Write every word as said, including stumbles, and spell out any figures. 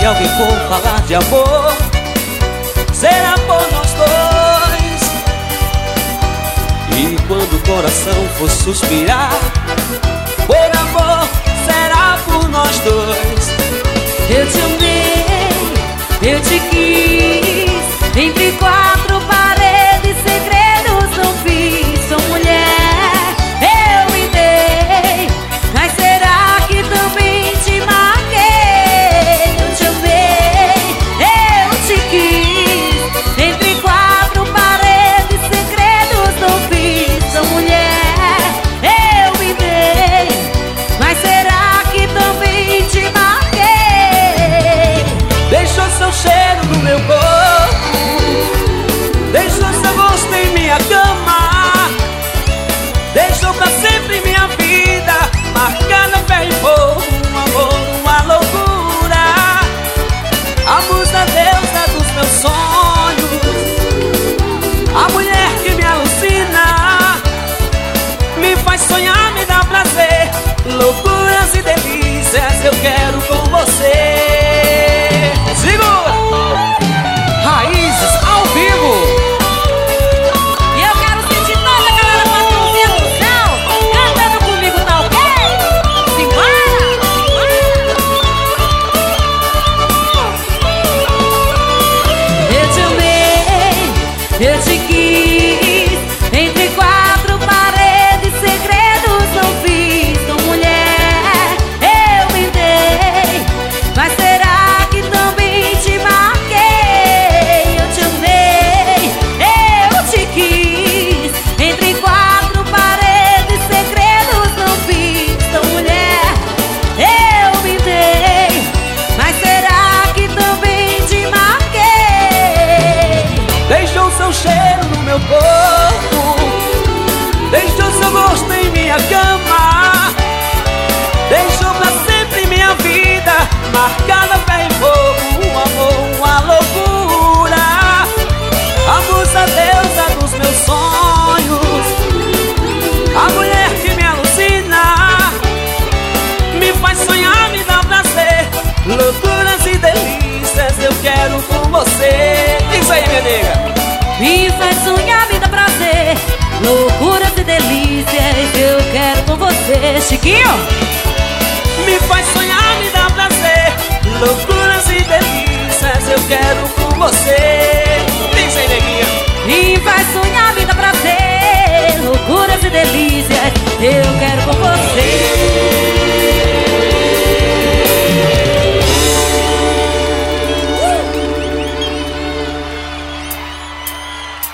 alguém for falar de amor, será por nós dois. E quando o coração for suspirar por amor, será por nós dois. Eu te amei, eu te quis, entre quatro paredes, segredos não fiz. Sou mulher, eu me dei, mas será que também te marquei? Eu te amei, eu te quis, entre quatro paredes, segredos não fiz. Sou mulher, eu me dei, mas será que também te marquei? Deixou seu cheiro no meu corpo, deixou seu gosto em minha cama, deixou pra sempre minha vida marcada ferro e fogo, um amor, uma loucura. A musa deusa dos meus sonhos, a mulher que me alucina, me faz sonhar, me dá prazer, loucuras e delícias eu quero com você. Segura! Raízes ao vivo! E eu quero sentir toda a galera patrãozinha do céu cantando comigo, tá ok? Simbora! Eu te amei, eu te quis, entre quatro paredes, segredos não fiz. Sou mulher, eu me dei, mas será que também te marquei? Eu te amei, eu te quis, entre quatro paredes, segredos não fiz. Sou mulher, eu me dei, mas será que também te marquei? Deixou seu cheiro no meu corpo, deixou seu gosto em minha cama, deixou pra sempre minha vida marcada ferro e fogo, um amor, uma loucura. A musa deusa dos meus sonhos, a mulher que me alucina, me faz sonhar, me dá prazer, loucuras e delícias eu quero com você. Isso aí, minha nega. Me faz sonhar, me dá prazer, loucuras e delícias eu quero com você. Chiquinho! Me faz sonhar, me dá prazer, loucuras e delícias eu quero com você. Diz aí, neguinha. Me faz sonhar, me dá prazer, loucuras e delícias eu quero